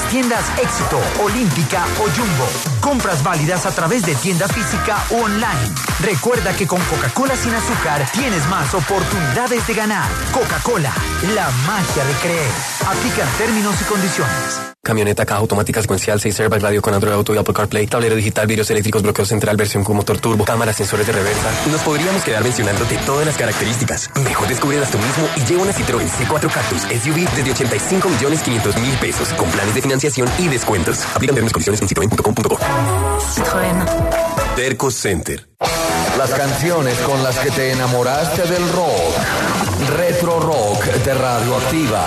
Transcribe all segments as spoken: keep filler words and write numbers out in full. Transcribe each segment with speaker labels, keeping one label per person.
Speaker 1: tiendas Éxito, Olímpica o Jumbo. Compras válidas a través de tienda física o online. Recuerda que con Coca-Cola sin azúcar tienes más oportunidades de ganar. Coca-Cola, la magia de creer. Aplican términos y condiciones.
Speaker 2: Camioneta, caja automática secuencial, seis airbags, radio con Android Auto y Apple CarPlay, tablero digital, vidrios eléctricos, bloqueo central, versión con motor turbo, cámaras, sensores de reversa. Nos podríamos quedar mencionándote todas las características. Mejor descúbrelas tú mismo y lleva una Citroën C cuatro Cactus S U V desde ochenta y cinco millones quinientos mil pesos, con planes de financiación y descuentos. Aplican términos y condiciones en citroen punto com punto co.
Speaker 3: Citroën.
Speaker 2: Terco Center.
Speaker 4: Las canciones con las que te enamoraste del rock. Retro Rock de Radioactiva.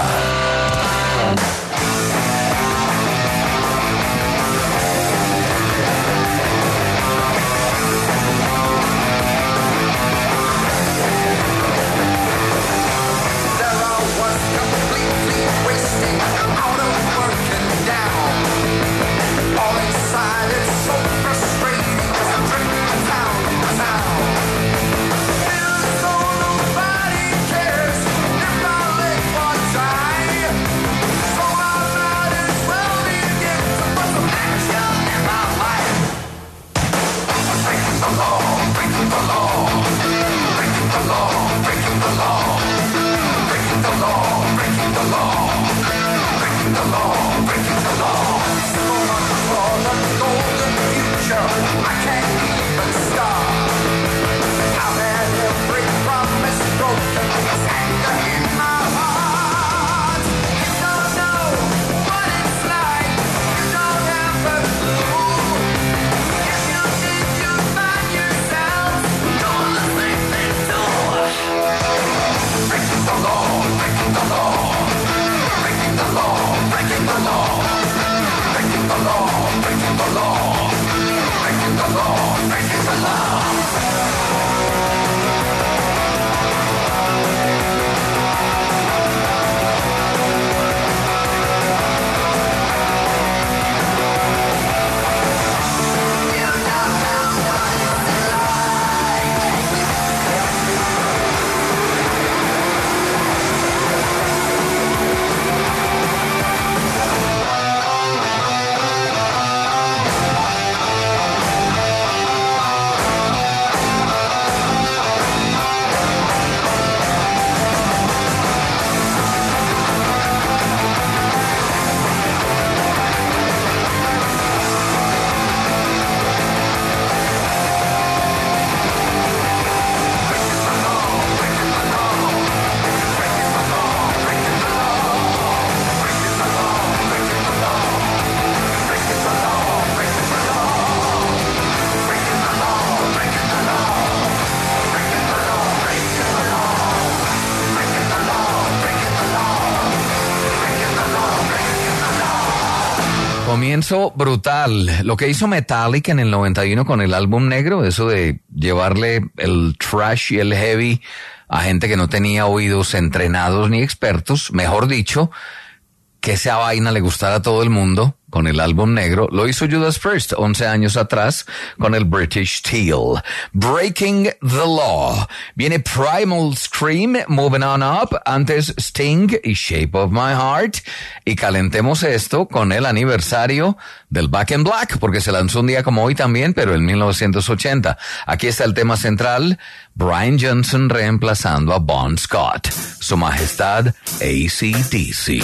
Speaker 4: Comienzo brutal. Lo que hizo Metallica en el noventa y uno con el álbum negro, eso de llevarle el thrash y el heavy a gente que no tenía oídos entrenados ni expertos, mejor dicho, que esa vaina le gustara a todo el mundo con el álbum negro, lo hizo Judas Priest once años atrás con el British Steel. Breaking the Law. Viene Primal Scream, Moving On Up, antes Sting y Shape of My Heart. Y calentemos esto con el aniversario del Back in Black, porque se lanzó un día como hoy también, pero en mil novecientos ochenta. Aquí está el tema central, Brian Johnson reemplazando a Bon Scott. Su Majestad A C D C.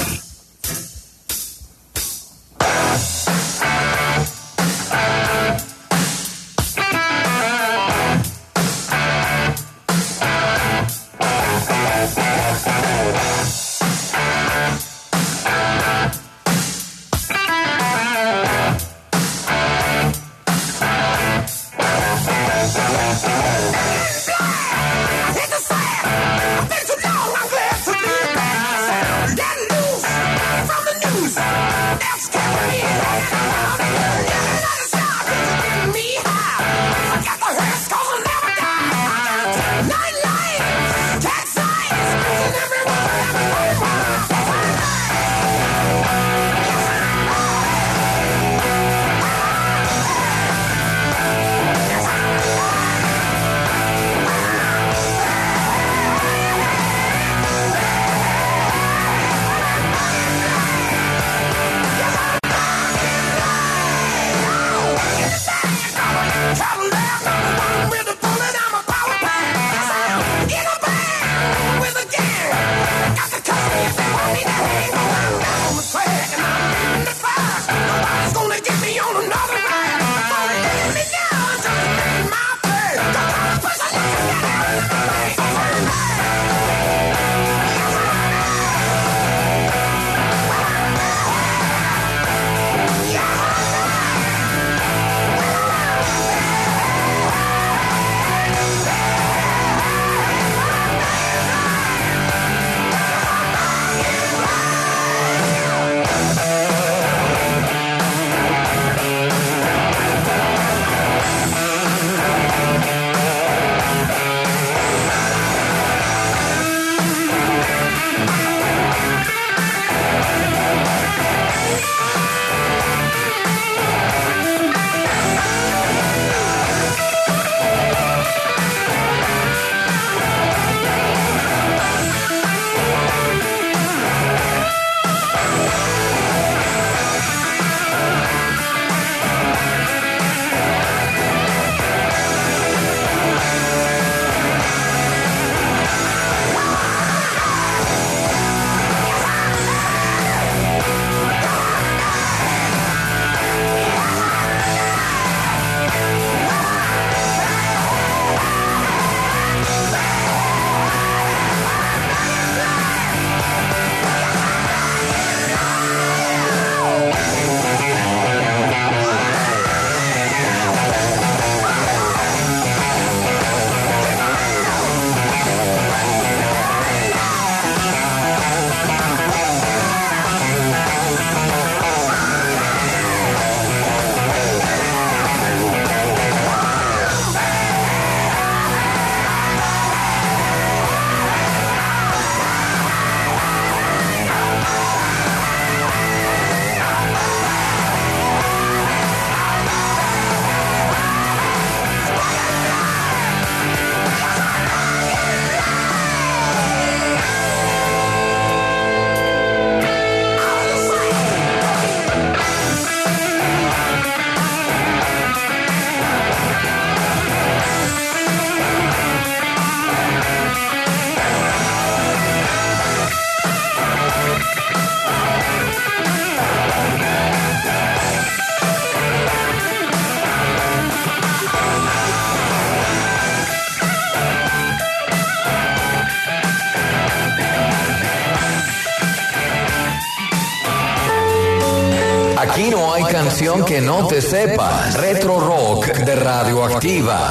Speaker 5: It's a sad, I've been too long, I'm glad to be back. Get loose.
Speaker 4: Aquí no hay canción que no te sepas. Retro Rock de Radioactiva.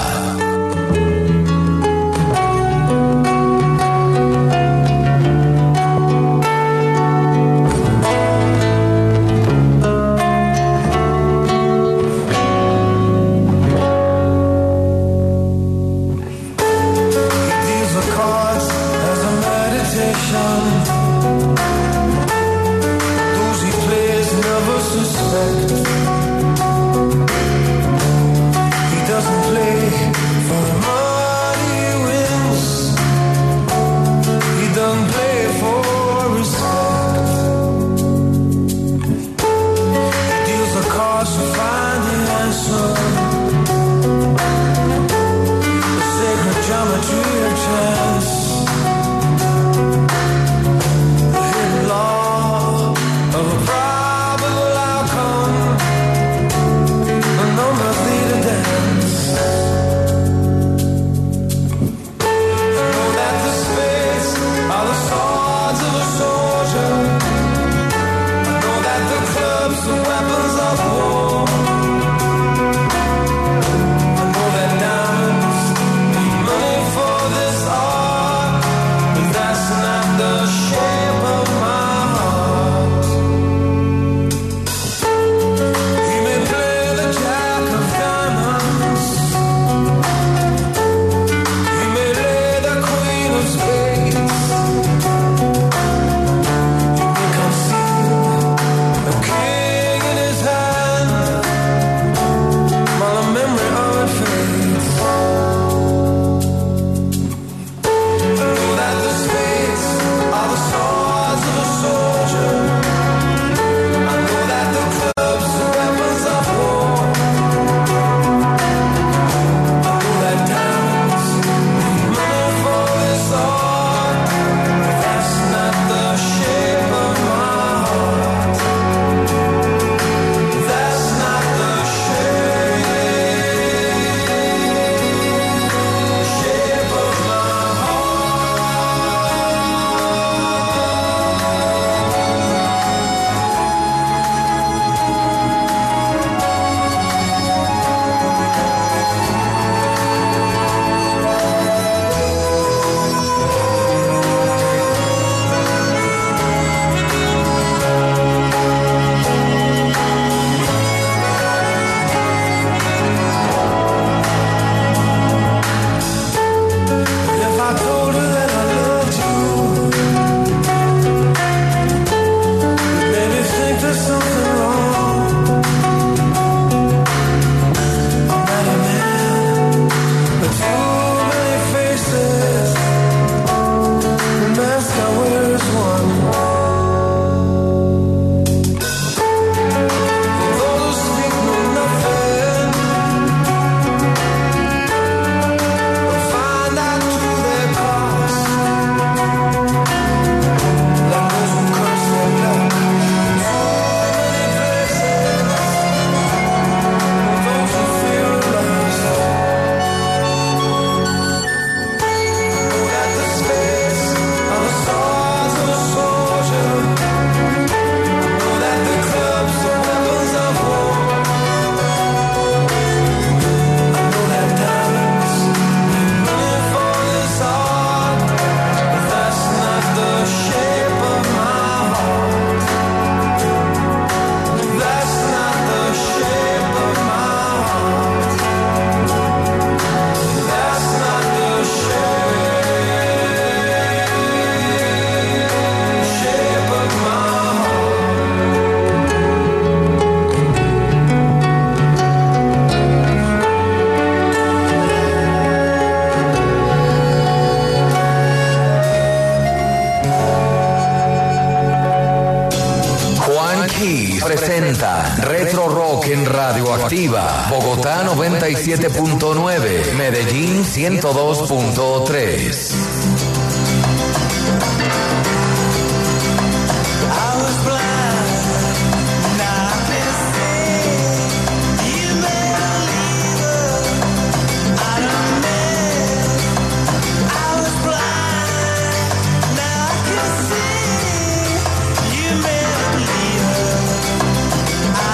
Speaker 4: Presenta Retro Rock en Radioactiva, Bogotá noventa y siete punto nueve, Medellín ciento dos punto tres.
Speaker 3: I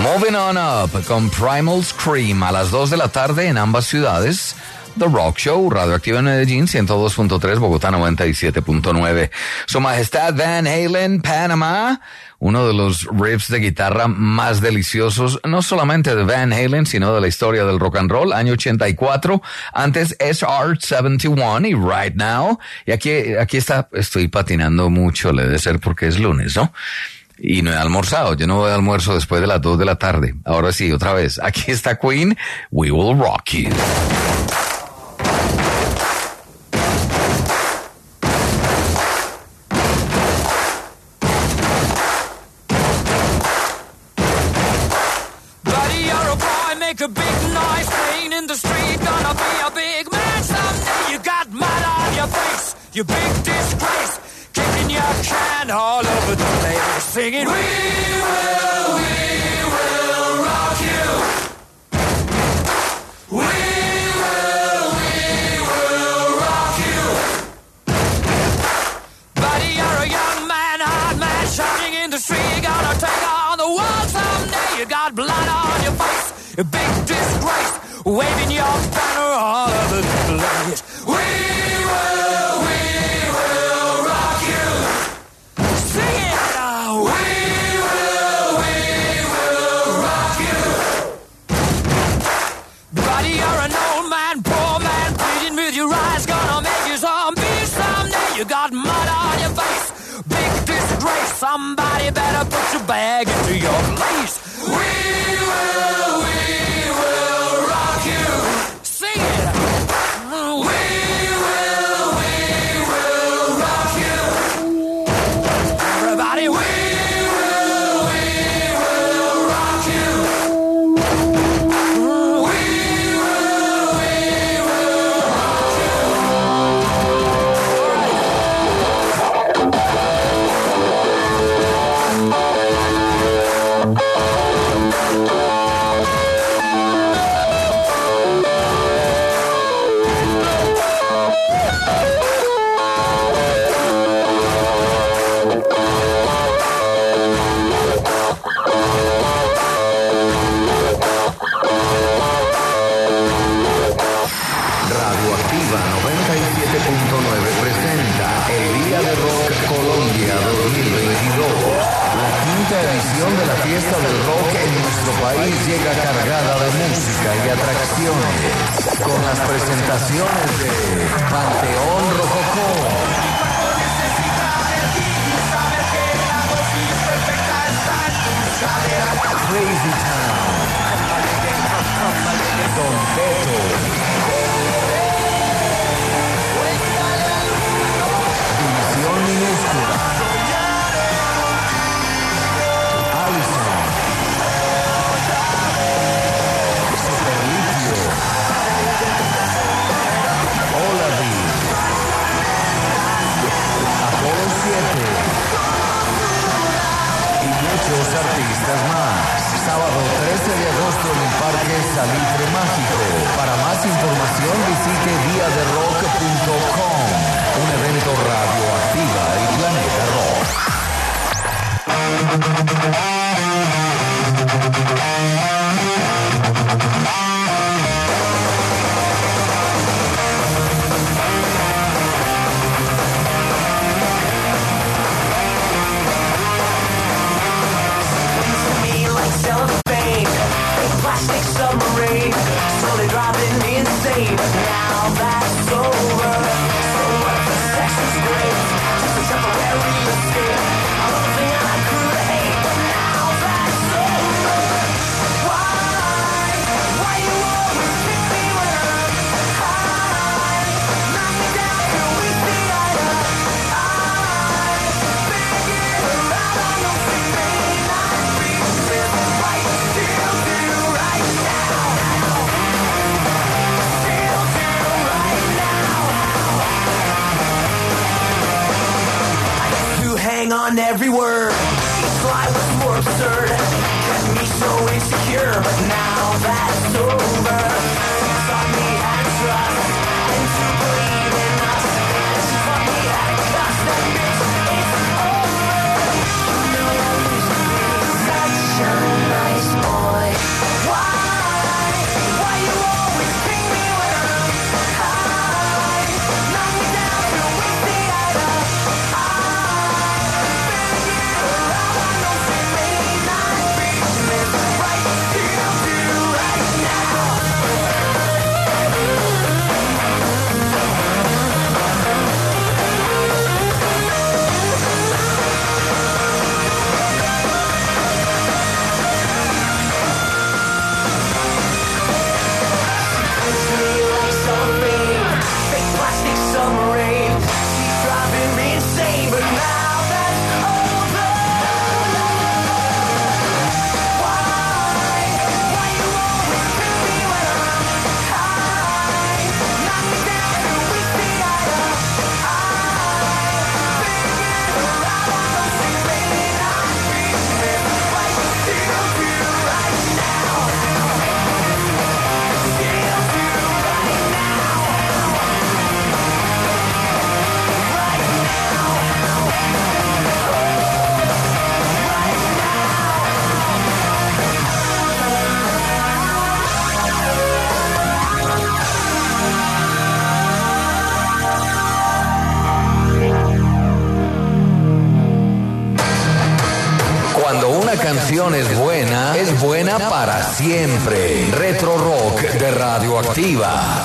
Speaker 4: Moving on up con Primal Scream a las dos de la tarde en ambas ciudades. The Rock Show, Radioactiva en Medellín, ciento dos punto tres, Bogotá noventa y siete punto nueve. Su Majestad Van Halen, Panamá, uno de los riffs de guitarra más deliciosos, no solamente de Van Halen, sino de la historia del rock and roll, año ochenta y cuatro, antes S R setenta y uno y Right Now. Y aquí, aquí está, estoy patinando mucho, le debe ser porque es lunes, ¿no? Y no he almorzado, yo no voy a almuerzo después de las dos de la tarde. Ahora sí, otra vez, aquí está Queen, We Will Rock You.
Speaker 3: A big noise playing in the street, gonna be a big man someday. You got mud on your face, you big disgrace, kicking your can all over the place, singing, We will, we will rock you. We will, we will rock you. Buddy, you're a young man, hard man, shouting in the street, gonna take on the world someday. You got blood on your face, a big disgrace, waving your banner all over the place. We will, we will rock you. Sing it now. We will, we will rock you. Buddy, you're an old man, poor man, pleading with your eyes, gonna make you zombie someday. You got mud on your face, big disgrace. Somebody better put your bag into your place. We will, we
Speaker 1: de la fiesta del rock en nuestro país llega cargada de música y atracciones, con las presentaciones de Panteón Rococó, Crazy Town, Don Beto, División Minúscula, muchos artistas más. Sábado trece de agosto en el Parque Salitre Mágico. Para más información visite dia de rock punto com. Un evento Radioactiva y Planeta Rock.
Speaker 5: Plastic submarine, slowly driving me insane. But now that's over. So what if the sex is great? Just a temporary escape. I love the thing I could hate, but now
Speaker 4: canción es buena, es buena para siempre. Retro Rock de Radioactiva.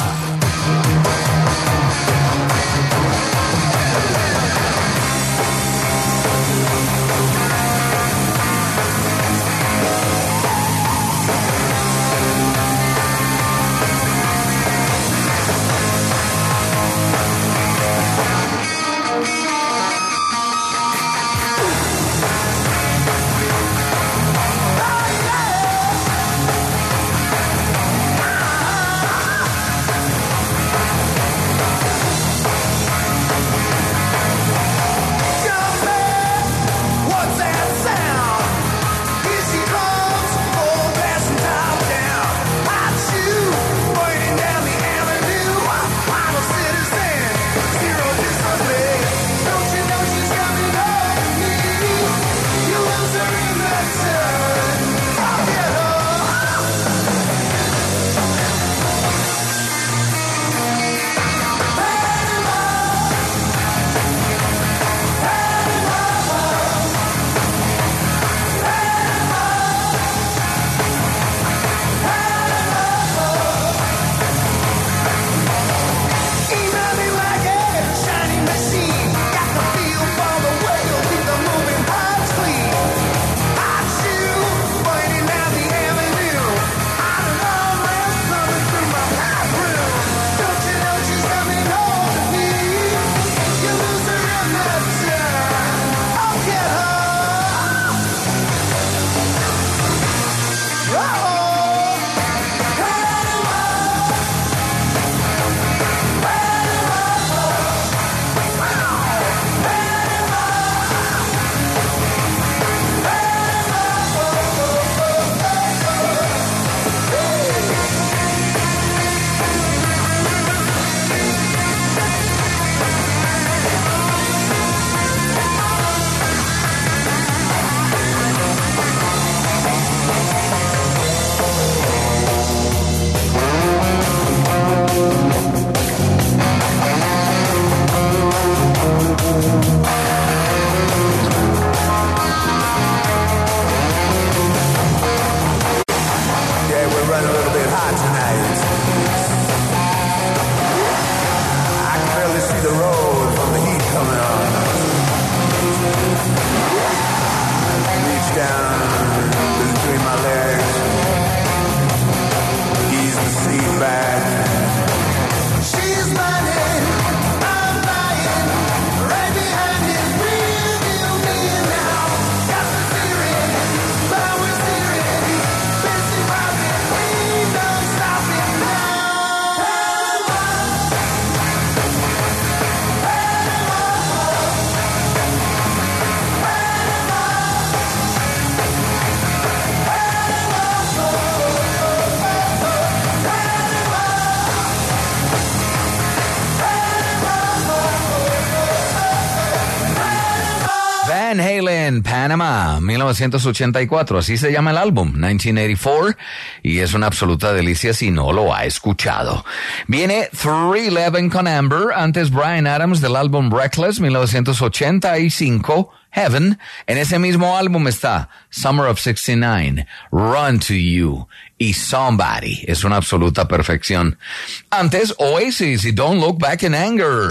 Speaker 4: Van Halen, Panama, mil novecientos ochenta y cuatro, así se llama el álbum, mil novecientos ochenta y cuatro, y es una absoluta delicia si no lo ha escuchado. Viene three eleven con Amber, antes Bryan Adams del álbum Reckless, mil novecientos ochenta y cinco, Heaven. En ese mismo álbum está Summer of sixty nine, Run to You y Somebody. Es una absoluta perfección. Antes Oasis y Don't Look Back in Anger.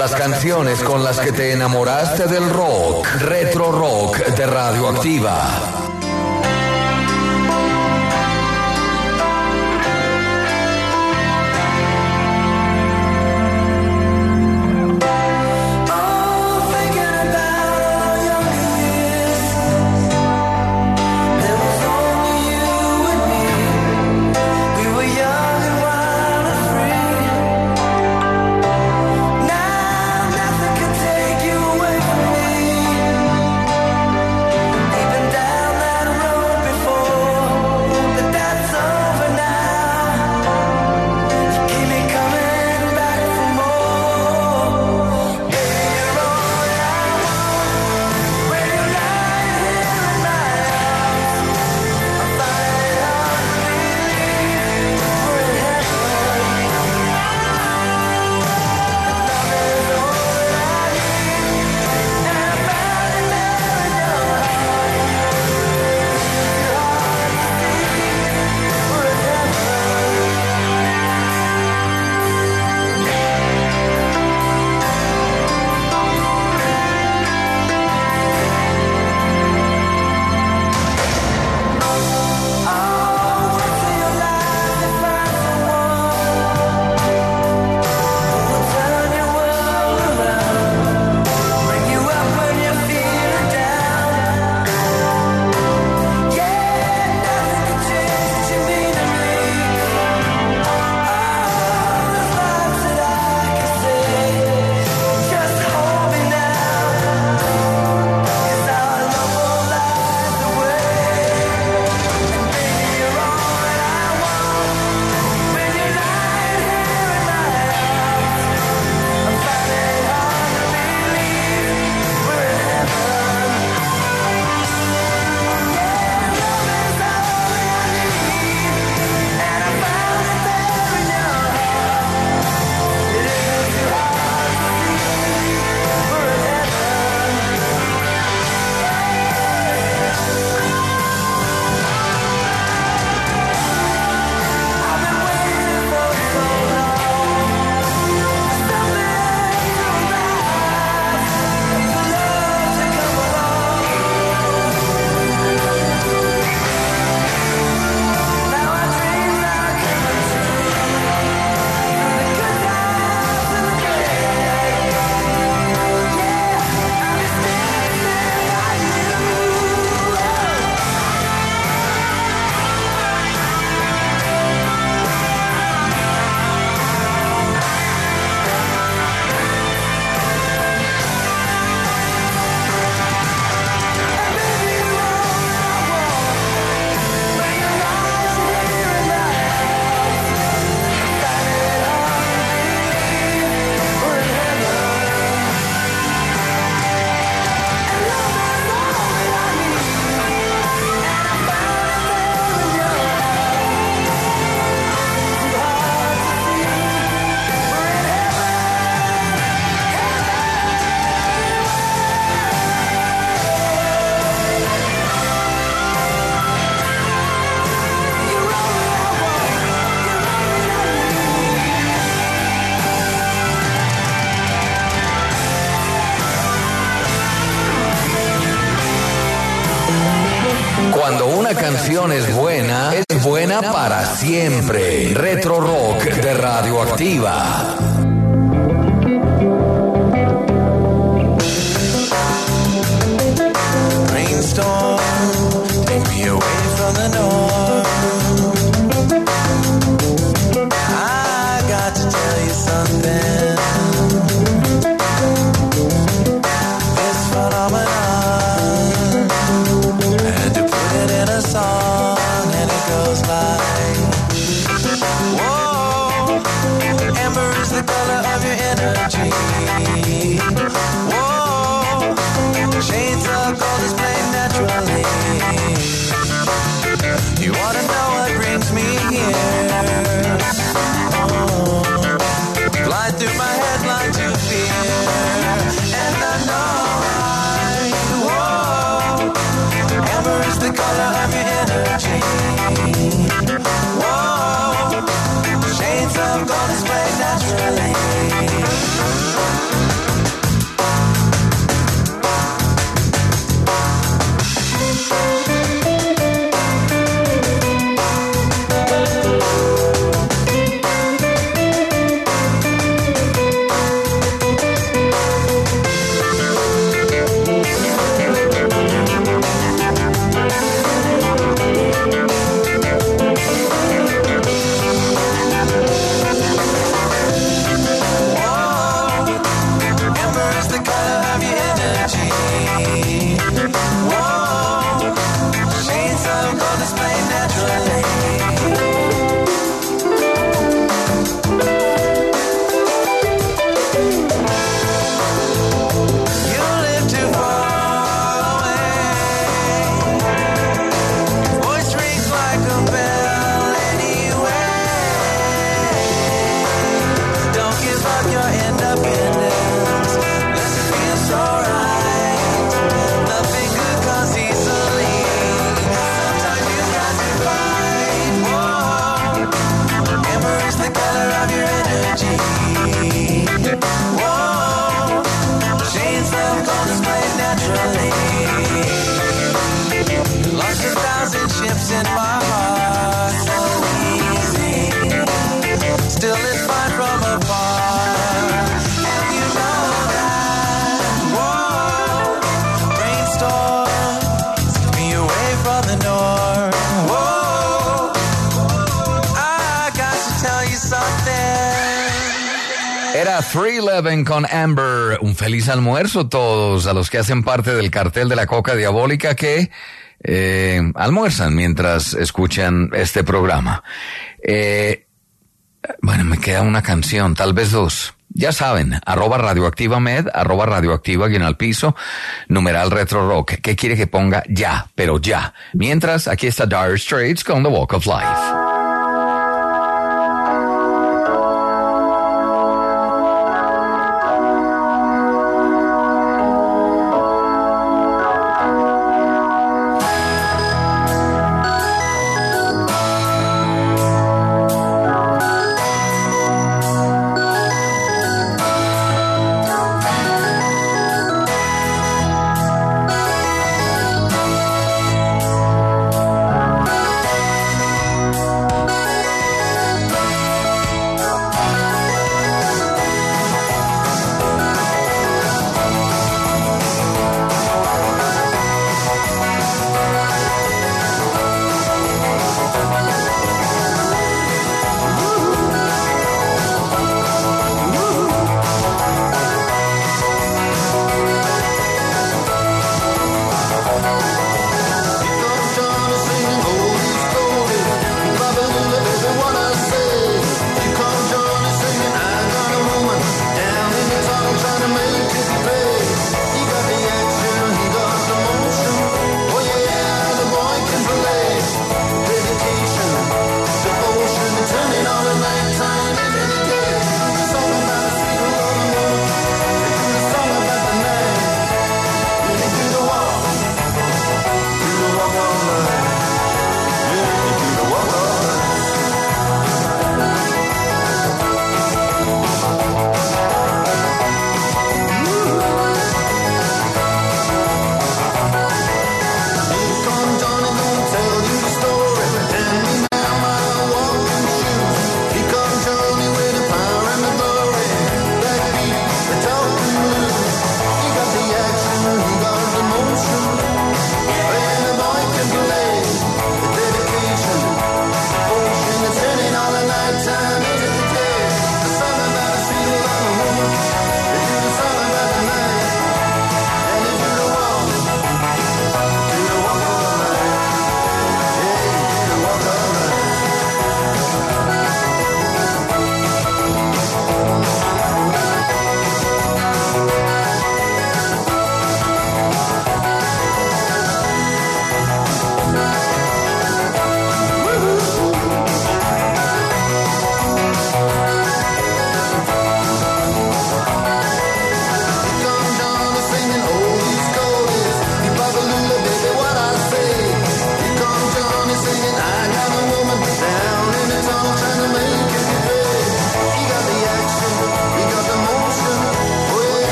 Speaker 4: Las canciones con las que te enamoraste del rock. Retro Rock de Radioactiva. Cuando una canción es buena, es buena para siempre. Retro Rock de Radioactiva.
Speaker 6: Rainstorm, take me away from the norm. I got to tell you something. This phenomenon, I had to put it in a song, and it goes like, whoa, amber is the color of your energy. Whoa, shades of gold is playing naturally. You wanna know what brings me here? Oh, fly through my head, fly to fear. And I know I, whoa, amber is the color of your energy. Whoa, shades of gold is playing naturally. my heart so easy. Still it's fine from afar. And you know that, whoa, rainstorms took me away from the north. Whoa, I got to tell you something.
Speaker 4: Era three eleven con Amber. Un feliz almuerzo todos a los que hacen parte del cartel de la Coca Diabólica que eh, almuerzan mientras escuchan este programa. Eh, bueno, me queda una canción, tal vez dos. Ya saben, arroba radioactiva med, arroba radioactiva guión al piso, numeral retro rock. ¿Qué quiere que ponga? Ya, pero ya. Mientras, aquí está Dire Straits con The Walk of Life.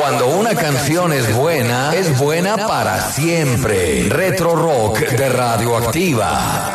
Speaker 4: Cuando una canción es buena, es buena para siempre. Retro Rock de Radioactiva.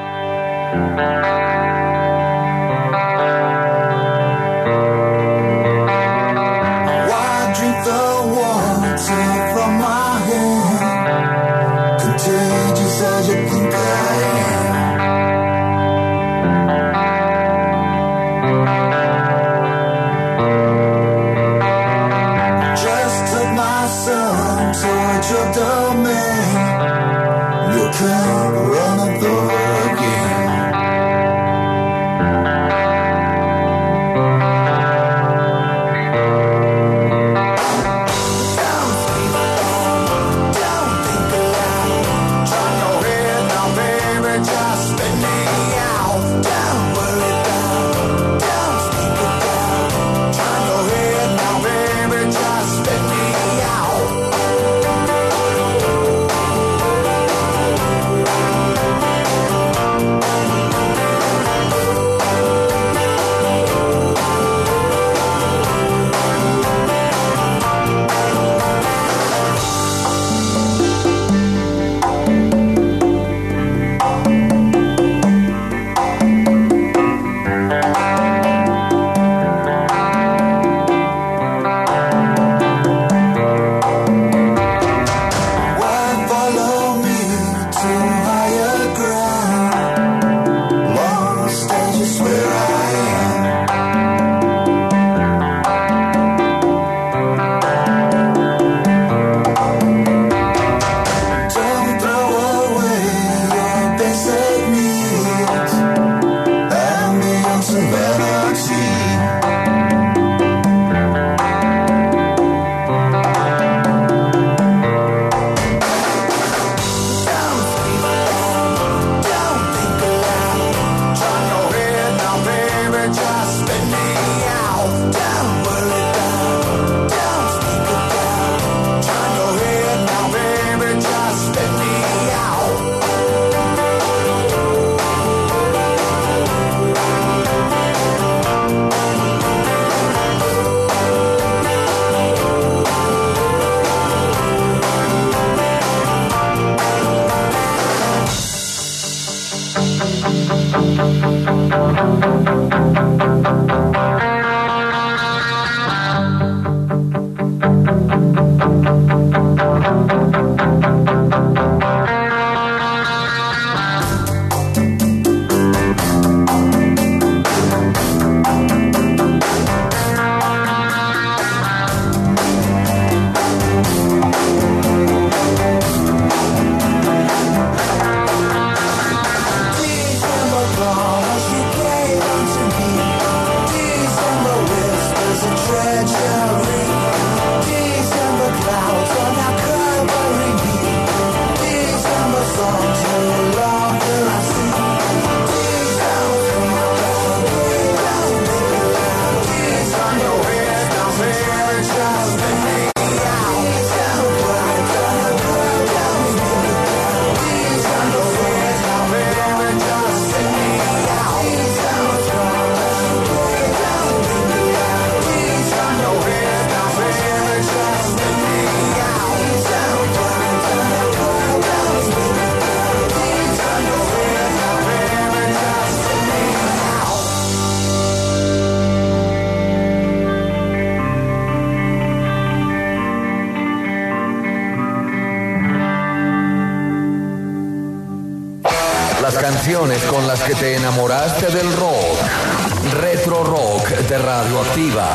Speaker 4: Canciones con las que te enamoraste del rock. Retro Rock de Radioactiva.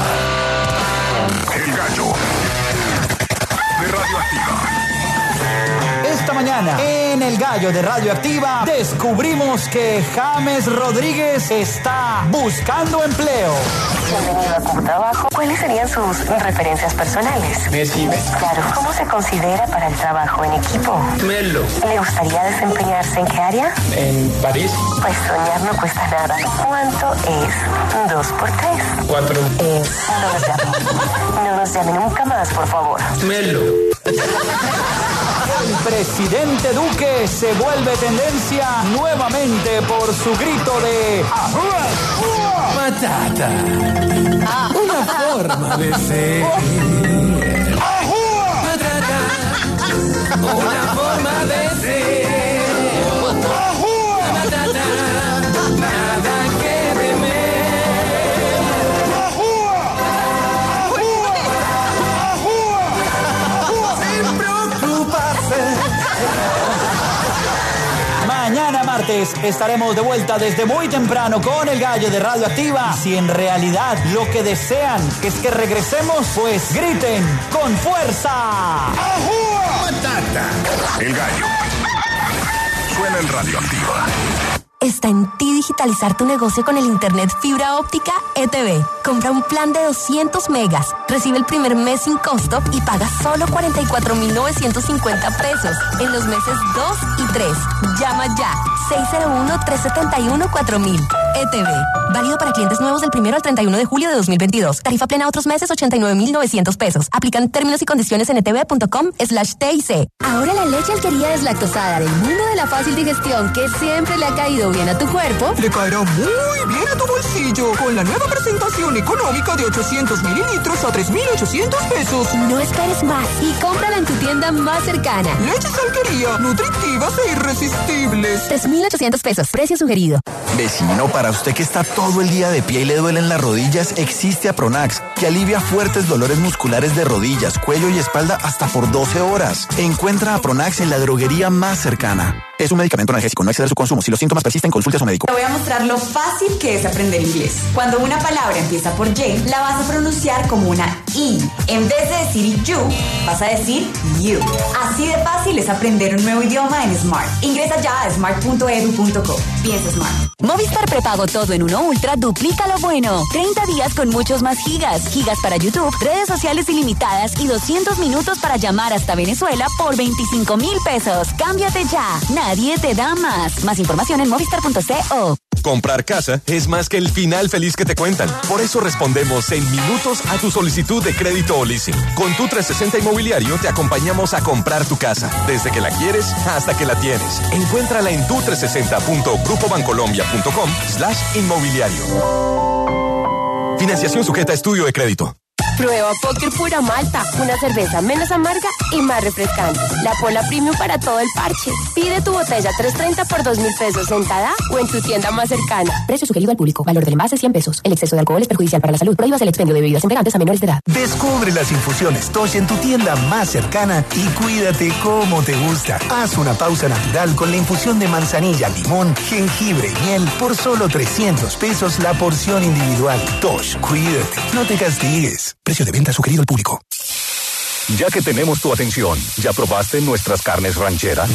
Speaker 7: El gallo de Radioactiva.
Speaker 1: Esta mañana, en El Gallo de Radioactiva, descubrimos que James Rodríguez está buscando empleo.
Speaker 8: Bienvenido a Cubo Trabajo. ¿Cuáles serían sus referencias personales?
Speaker 9: Messi.
Speaker 8: Claro. ¿Cómo se considera para el trabajo en equipo?
Speaker 9: Melo.
Speaker 8: ¿Le gustaría desempeñarse en qué área?
Speaker 9: En París.
Speaker 8: Pues soñar no cuesta nada. ¿Cuánto es dos por tres?
Speaker 9: Cuatro.
Speaker 8: Eh, no nos llame. No nos llame nunca más, por favor.
Speaker 9: Melo.
Speaker 1: El presidente Duque se vuelve tendencia nuevamente por su grito de
Speaker 9: Matata. Una forma de ser.
Speaker 6: una forma de ser. Nada que temer. Sin preocuparse.
Speaker 9: Mañana martes estaremos de vuelta desde muy temprano con el gallo de Radioactiva. Si en realidad lo que desean es que regresemos, pues griten con fuerza.
Speaker 7: ¡Ajúa! ¡Matata! El gallo. Suena en Radioactiva.
Speaker 10: Está en ti digitalizar tu negocio con el internet fibra óptica E T V. Compra un plan de doscientos megas, recibe el primer mes sin costo y paga solo cuarenta y cuatro mil novecientos cincuenta pesos en los meses dos y tres. Llama ya, seis cero uno, tres siete uno, cuatro mil. E T V. Válido para clientes nuevos del primero al treinta y uno de julio de dos mil veintidós. Tarifa plena otros meses, ochenta y nueve mil novecientos pesos. Aplican términos y condiciones en etv.com slash TIC.
Speaker 11: Ahora la leche alquería deslactosada del mundo de la fácil digestión que siempre le ha caído bien a tu cuerpo,
Speaker 12: le caerá muy bien a tu bolsillo con la nueva presentación económica de ochocientos mililitros a tres mil ochocientos pesos.
Speaker 11: No esperes más y cómprala en tu tienda más cercana.
Speaker 12: Leches Alquería, nutritivas e irresistibles.
Speaker 11: tres mil ochocientos pesos, precio sugerido.
Speaker 13: Vecino, para usted que está todo el día de pie y le duelen las rodillas, existe Apronax, que alivia fuertes dolores musculares de rodillas, cuello y espalda hasta por doce horas. Encuentra Apronax en la droguería más cercana. Es un medicamento analgésico, no exceder su consumo. Si los síntomas persisten, consulte a su médico.
Speaker 14: Te voy a mostrar lo fácil que es aprender inglés. Cuando una palabra empieza por Y, la vas a pronunciar como una I. En vez de decir you, vas a decir you. Así de fácil es aprender un nuevo idioma en Smart. Ingresa ya a smart punto edu punto co. Piensa Smart.
Speaker 15: Movistar prepago todo en uno Ultra duplica lo bueno. treinta días con muchos más gigas. Gigas para YouTube, redes sociales ilimitadas y doscientos minutos para llamar hasta Venezuela por veinticinco mil pesos. Cámbiate ya. Nadie te da más. Más información en movistar punto co.
Speaker 16: Comprar casa es más que el final feliz que te cuentan. Por eso respondemos en minutos a tu solicitud de crédito o leasing. Con tu trescientos sesenta Inmobiliario te acompañamos a comprar tu casa, desde que la quieres hasta que la tienes. Encuéntrala en tu trescientos sesenta punto grupo bancolombia punto com slash inmobiliario. Financiación sujeta a estudio de crédito.
Speaker 11: Prueba Póker Pura Malta, una cerveza menos amarga y más refrescante. La Pola Premium para todo el parche. Pide tu botella trescientos treinta por dos mil pesos en Tada o en tu tienda más cercana. Precio sugerido al público. Valor del envase cien pesos. El exceso de alcohol es perjudicial para la salud. Prohíbas el expendio de bebidas embriagantes a menores de edad.
Speaker 17: Descubre las infusiones Tosh en tu tienda más cercana y cuídate como te gusta. Haz una pausa natural con la infusión de manzanilla, limón, jengibre y miel por solo trescientos pesos la porción individual. Tosh, cuídate. No te castigues. Precio de venta sugerido al público.
Speaker 7: Ya que tenemos tu atención, ¿ya probaste nuestras carnes rancheras?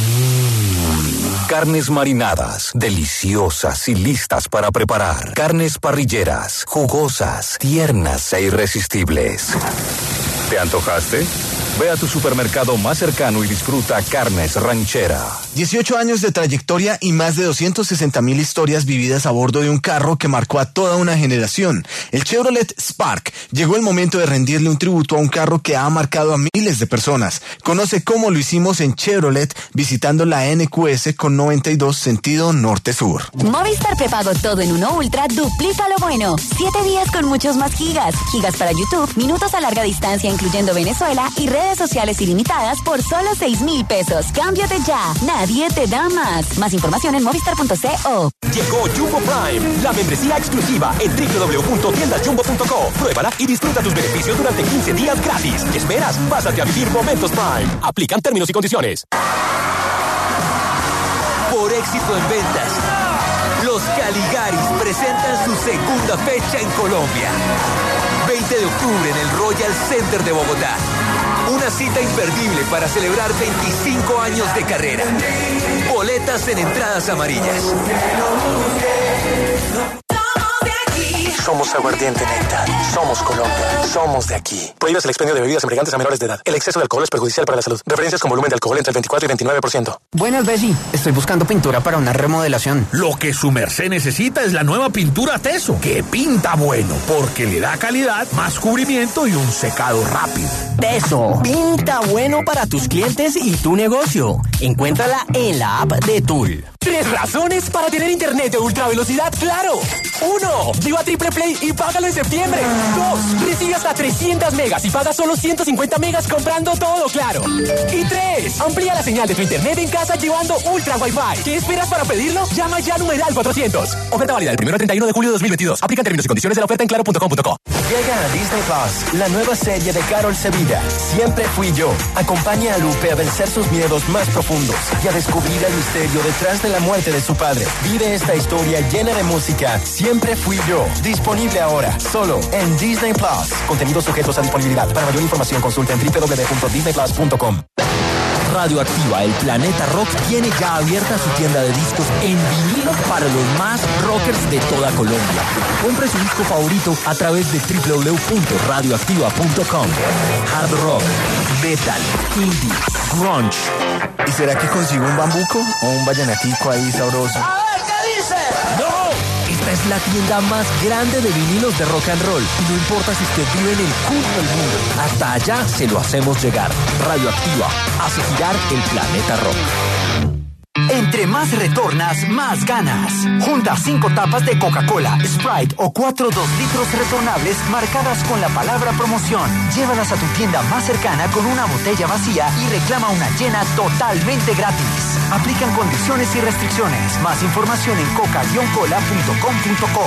Speaker 7: Mm. Carnes marinadas, deliciosas y listas para preparar. Carnes parrilleras, jugosas, tiernas e irresistibles. ¿Te antojaste? Ve a tu supermercado más cercano y disfruta Carnes Ranchera.
Speaker 13: dieciocho años de trayectoria y más de doscientas sesenta mil historias vividas a bordo de un carro que marcó a toda una generación. El Chevrolet Spark. Llegó el momento de rendirle un tributo a un carro que ha marcado a miles de personas. Conoce cómo lo hicimos en Chevrolet visitando la N Q S con noventa y dos sentido norte-sur.
Speaker 15: Movistar prepago todo en uno Ultra duplica lo bueno. Siete días con muchos más gigas. Gigas para YouTube, minutos a larga distancia incluyendo Venezuela y redes sociales ilimitadas por solo seis mil pesos. Cámbiate ya. Nadie te da más. Más información en movistar punto co.
Speaker 18: Llegó Jumbo Prime, la membresía exclusiva en doble u doble u doble u punto tiendas jumbo punto co. Pruébala y disfruta tus beneficios durante quince días gratis. ¿Qué esperas? Pásate a vivir momentos Prime. Aplican términos y condiciones.
Speaker 19: Por éxito en ventas, los Caligaris presentan su segunda fecha en Colombia. veinte de octubre en el Royal Center de Bogotá. Una cita imperdible para celebrar veinticinco años de carrera. Boletas en entradas amarillas.
Speaker 20: Somos Aguardiente Néctar. Somos Colombia. Somos de aquí.
Speaker 18: Prohíbes el expendio de bebidas embriagantes a menores de edad. El exceso de alcohol es perjudicial para la salud. Referencias con volumen de alcohol entre el veinticuatro y veintinueve por ciento.
Speaker 21: Buenas, Bessie. Estoy buscando pintura para una remodelación.
Speaker 22: Lo que su merced necesita es la nueva pintura Teso, que pinta bueno, porque le da calidad, más cubrimiento y un secado rápido.
Speaker 23: Teso, pinta bueno para tus clientes y tu negocio. Encuéntrala en la app de Tool.
Speaker 18: Tres razones para tener internet de ultra velocidad Claro. Uno, Viva Triple Play y págalo en septiembre. Dos, recibe hasta trescientas megas y paga solo ciento cincuenta megas comprando todo Claro. Y tres, amplía la señal de tu internet en casa llevando Ultra Wi-Fi. ¿Qué esperas para pedirlo? Llama ya al numeral cuatrocientos. Oferta válida del primero al treinta y uno de julio de dos mil veintidós. Aplican términos y condiciones de la oferta en claro punto com punto co.
Speaker 2: Llega a Disney Plus, la nueva serie de Carol Sevilla. Siempre fui yo. Acompaña a Lupe a vencer sus miedos más profundos y a descubrir el misterio detrás de la muerte de su padre. Vive esta historia llena de música. Siempre fui yo. Disponible ahora, solo en Disney Plus. Contenidos sujetos a disponibilidad. Para mayor información consulta en doble u doble u doble u punto disney plus punto com.
Speaker 3: Radioactiva, el Planeta Rock, tiene ya abierta su tienda de discos en vinilo para los más rockers de toda Colombia. Compre su disco favorito a través de doble u doble u doble u punto radioactiva punto com. Hard rock, metal, indie, grunge.
Speaker 13: ¿Y será que consigo un bambuco o un vallenatico ahí sabroso?
Speaker 3: A ver, ¿qué dice? ¡No! Esta es la tienda más grande de vinilos de rock and roll. Y no importa si usted vive en el culo del mundo. Hasta allá se lo hacemos llegar. Radioactiva hace girar el planeta rock.
Speaker 1: Entre más retornas, más ganas. Junta cinco tapas de Coca-Cola, Sprite o cuatro dos litros retornables marcadas con la palabra promoción. Llévalas a tu tienda más cercana con una botella vacía y reclama una llena totalmente gratis. Aplican condiciones y restricciones. Más información en coca guion cola punto com punto co.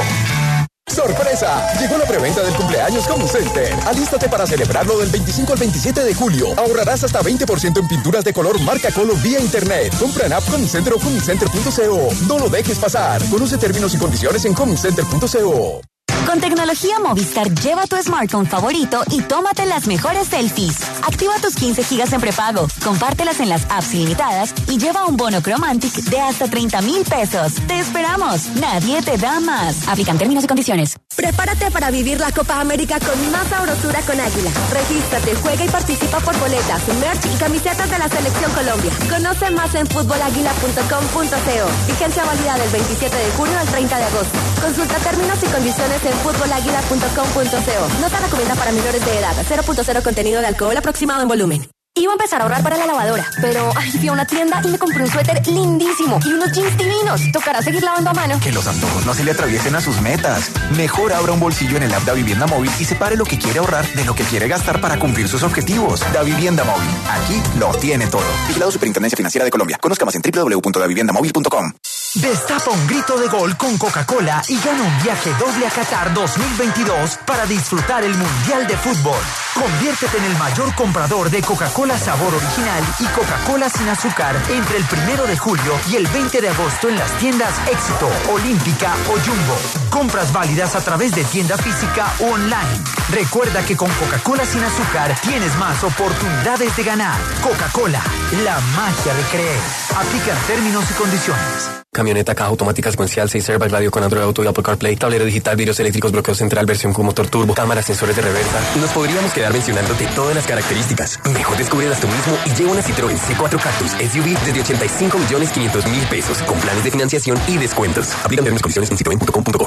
Speaker 16: ¡Sorpresa! Llegó la preventa del cumpleaños Home Center. Alístate para celebrarlo del veinticinco al veintisiete de julio. Ahorrarás hasta veinte por ciento en pinturas de color marca Color vía internet. Compra en app Home Center o home center punto co. No lo dejes pasar. Conoce términos y condiciones en home center punto co.
Speaker 15: Con tecnología Movistar, lleva tu smartphone favorito y tómate las mejores selfies. Activa tus quince gigas en prepago, compártelas en las apps ilimitadas y lleva un bono Chromantic de hasta treinta mil pesos. ¡Te esperamos! Nadie te da más. Aplican términos y condiciones.
Speaker 10: Prepárate para vivir la Copa América con más sabrosura con Águila. Regístrate, juega y participa por boletas, merch y camisetas de la Selección Colombia. Conoce más en fútbol águila punto com punto co. Vigencia válida del veintisiete de junio al treinta de agosto. Consulta términos y condiciones en fútbol águila punto com punto co. No se recomienda para menores de edad. cero punto cero contenido de alcohol aproximado en volumen. Iba a empezar a ahorrar para la lavadora, pero ay, fui a una tienda y me compré un suéter lindísimo y unos jeans divinos. Tocará seguir lavando a mano.
Speaker 23: Que los antojos no se le atraviesen a sus metas. Mejor abra un bolsillo en el app Da Vivienda Móvil y separe lo que quiere ahorrar de lo que quiere gastar para cumplir sus objetivos. Da Vivienda Móvil. Aquí lo tiene todo. Vigilado Superintendencia Financiera de Colombia. Conozca más en doble u doble u doble u punto da vivienda móvil punto com.
Speaker 1: Destapa un grito de gol con Coca-Cola y gana un viaje doble a Qatar dos mil veintidós para disfrutar el Mundial de Fútbol. Conviértete en el mayor comprador de Coca-Cola sabor original y Coca-Cola sin azúcar entre el primero de julio y el veinte de agosto en las tiendas Éxito, Olímpica o Jumbo. Compras válidas a través de tienda física o online. Recuerda que con Coca-Cola sin azúcar tienes más oportunidades de ganar. Coca-Cola, la magia de creer. Aplican términos y condiciones.
Speaker 21: Camioneta, caja automática secuencial, seis airbags, radio con Android Auto y Apple CarPlay, tablero digital, vidrios eléctricos, bloqueo central, versión con motor turbo, cámaras, sensores de reversa. Nos podríamos quedar mencionándote todas las características. Mejor descúbrelas tú mismo y lleva una Citroën C cuatro Cactus S U V desde ochenta y cinco millones quinientos mil pesos con planes de financiación y descuentos. Aplican términos y condiciones en citroen punto com punto co.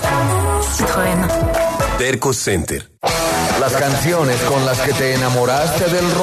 Speaker 15: Citroën.
Speaker 16: Terco Center.
Speaker 4: Las canciones con las que te enamoraste del rock.